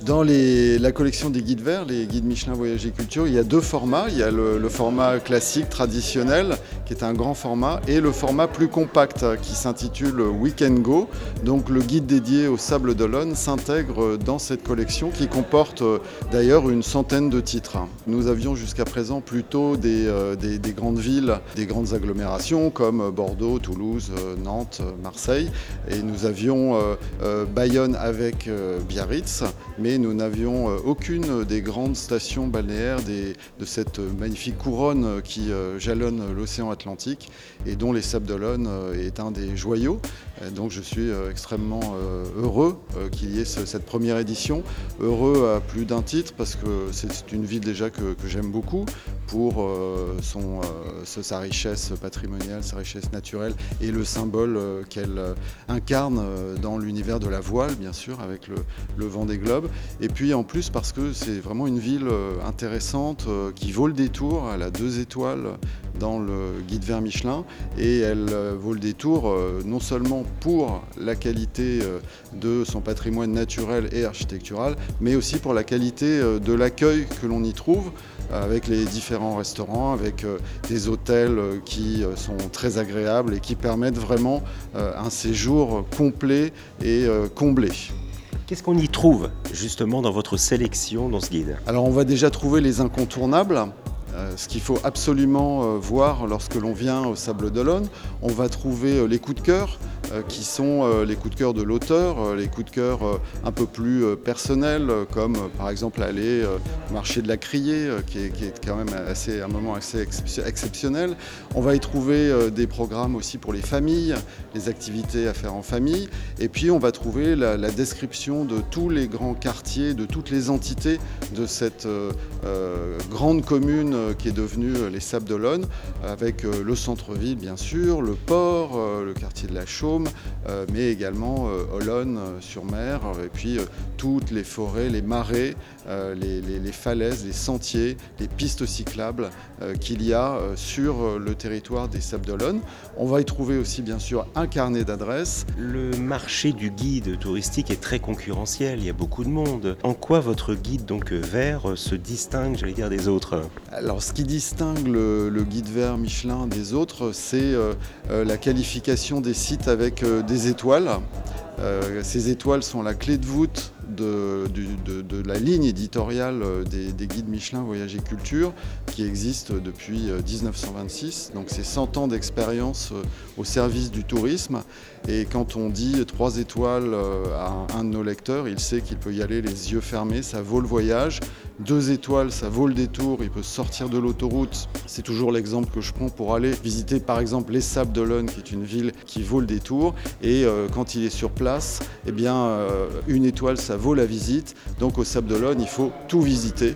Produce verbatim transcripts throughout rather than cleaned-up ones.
Dans les, la collection des guides verts, les guides Michelin Voyage et Culture, il y a deux formats. Il y a le, le format classique, traditionnel, qui est un grand format, et le format plus compact, qui s'intitule Weekend Go. Donc le guide dédié au Sables d'Olonne s'intègre dans cette collection qui comporte d'ailleurs une centaine de titres. Nous avions jusqu'à présent plutôt des, des, des grandes villes, des grandes agglomérations comme Bordeaux, Toulouse, Nantes, Marseille. Et nous avions euh, euh, Bayonne avec euh, Biarritz, mais nous n'avions aucune des grandes stations balnéaires des, de cette magnifique couronne qui jalonne l'océan Atlantique et dont les Sables d'Olonne est un des joyaux. Donc je suis extrêmement heureux qu'il y ait cette première édition. Heureux à plus d'un titre parce que c'est une ville déjà que, que j'aime beaucoup pour son, sa richesse patrimoniale, sa richesse naturelle et le symbole qu'elle incarne dans l'univers de la voile, bien sûr, avec le, le Vendée Globe. Et puis en plus parce que c'est vraiment une ville intéressante qui vaut le détour. Elle a deux étoiles dans le guide vert Michelin et elle vaut le détour non seulement pour la qualité de son patrimoine naturel et architectural, mais aussi pour la qualité de l'accueil que l'on y trouve avec les différents restaurants, avec des hôtels qui sont très agréables et qui permettent vraiment un séjour complet et comblé. Qu'est-ce qu'on y trouve justement dans votre sélection dans ce guide? Alors on va déjà trouver les incontournables. Euh, ce qu'il faut absolument euh, voir lorsque l'on vient au Sables d'Olonne. On va trouver euh, les coups de cœur euh, qui sont euh, les coups de cœur de l'auteur, euh, les coups de cœur euh, un peu plus euh, personnels, euh, comme euh, par exemple aller euh, au marché de la Criée, euh, qui, est, qui est quand même assez, un moment assez exceptionnel. On va y trouver euh, des programmes aussi pour les familles, les activités à faire en famille. Et puis on va trouver la, la description de tous les grands quartiers, de toutes les entités de cette euh, euh, grande commune qui est devenu les Sables d'Olonne, avec le centre-ville bien sûr, le port, le quartier de la Chaume, mais également Olonne-sur-Mer, et puis toutes les forêts, les marais, les, les, les falaises, les sentiers, les pistes cyclables qu'il y a sur le territoire des Sables d'Olonne. On va y trouver aussi bien sûr un carnet d'adresses. Le marché du guide touristique est très concurrentiel, il y a beaucoup de monde. En quoi votre guide donc vert se distingue, j'allais dire, des autres ? Alors, ce qui distingue le, le guide vert Michelin des autres, c'est euh, la qualification des sites avec euh, des étoiles. Euh, ces étoiles sont la clé de voûte de, de, de la ligne éditoriale des, des guides Michelin Voyage et Culture qui existe depuis dix-neuf cent vingt-six. Donc c'est cent ans d'expérience au service du tourisme. Et quand on dit trois étoiles à un de nos lecteurs, il sait qu'il peut y aller les yeux fermés, ça vaut le voyage. Deux étoiles, ça vaut le détour, il peut sortir de l'autoroute. C'est toujours l'exemple que je prends pour aller visiter par exemple les Sables d'Olonne, qui est une ville qui vaut le détour. Et euh, quand il est sur place, eh bien, euh, une étoile, ça vaut la visite. Donc au Sables d'Olonne, il faut tout visiter.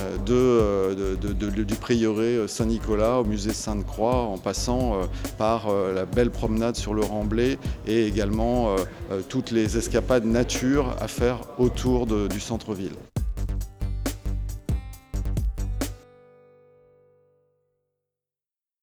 De, de, de, de, du prieuré Saint-Nicolas au musée Sainte-Croix, en passant par la belle promenade sur le Remblai et également toutes les escapades nature à faire autour de, du centre-ville.